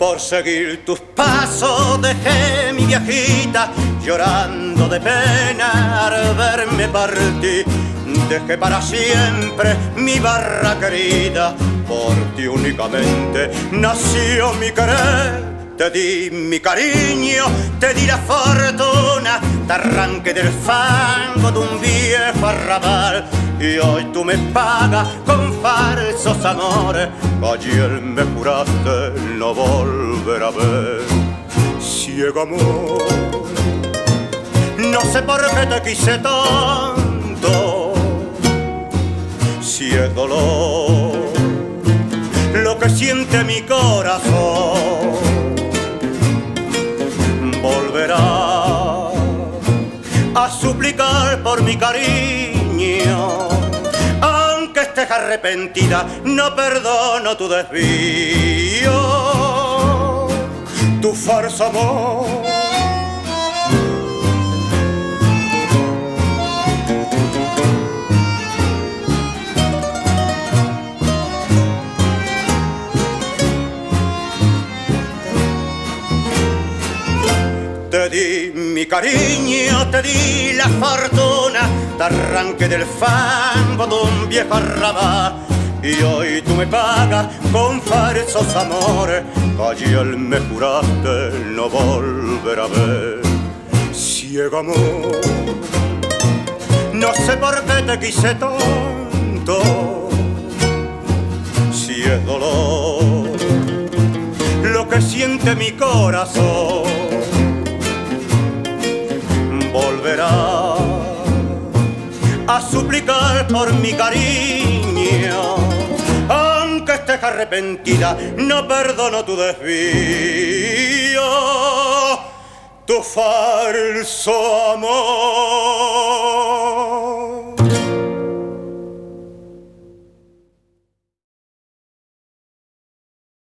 Por seguir tus pasos dejé mi viejita llorando de pena al verme partir. Dejé para siempre mi barra querida, por ti únicamente nació mi querer. Te di mi cariño, te di la fortuna, te arranqué del fango de un viejo arrabal. Y hoy tú me pagas con falsos amores, que ayer me juraste no volver a ver. Ciego amor, no sé por qué te quise tanto, si es dolor lo que siente mi corazón. Volverá a suplicar por mi cariño, aunque estés arrepentida, no perdono tu desvío, tu falso amor. Te di mi cariño, te di la fortuna, te arranqué del fango de un viejo arrabal. Y hoy tú me pagas con falsos amores, que ayer me juraste no volver a ver. Ciego amor, no sé por qué te quise tanto, si es dolor lo que siente mi corazón. Volverá a suplicar por mi cariño, aunque estés arrepentida, no perdono tu desvío, tu falso amor.